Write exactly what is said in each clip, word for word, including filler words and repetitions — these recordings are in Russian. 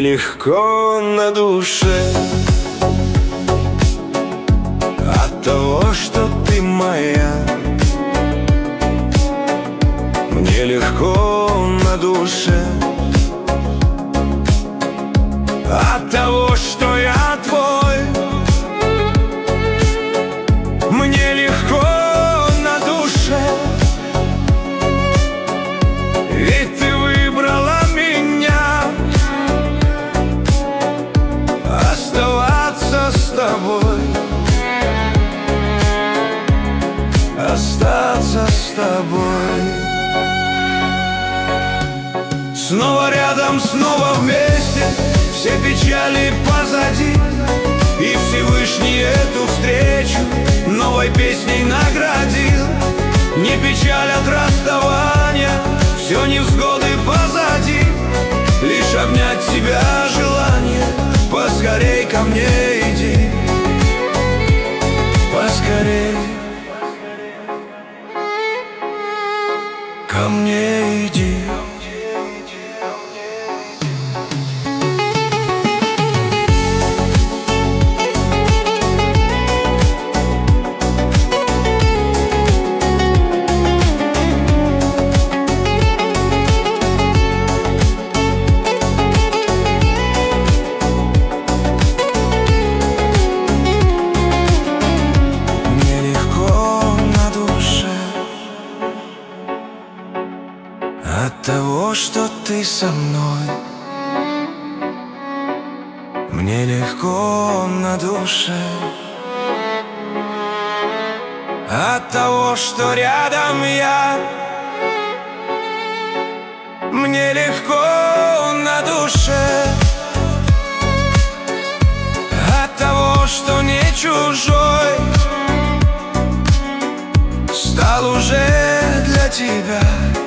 легко на душе от того, что ты моя. Мне легко на душе от того, что я твой. Мне легко на душе, ведь ты выбрала меня оставаться с тобой, остаться с тобой. Снова рядом, снова вместе, все печали позади, и Всевышний эту встречу новой песней наградил. Не печаль от расставания, все невзгоды позади, лишь обнять тебя желание. Поскорей ко мне иди, поскорей ко мне иди. От того, что ты со мной, мне легко на душе. От того, что рядом я, мне легко на душе. От того, что не чужой, стал уже для тебя,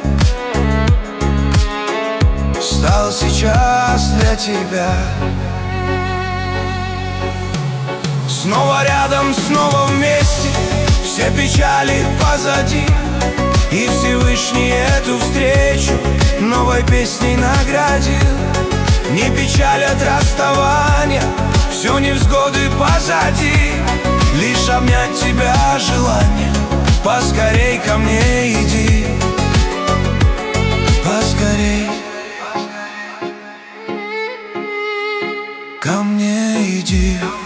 стал сейчас для тебя. Снова рядом, снова вместе, все печали позади, и Всевышний эту встречу новой песней наградил. Не печаль от расставания, все невзгоды позади, лишь обнять тебя желание. Поскорей ко мне иди, поскорей ко мне иди.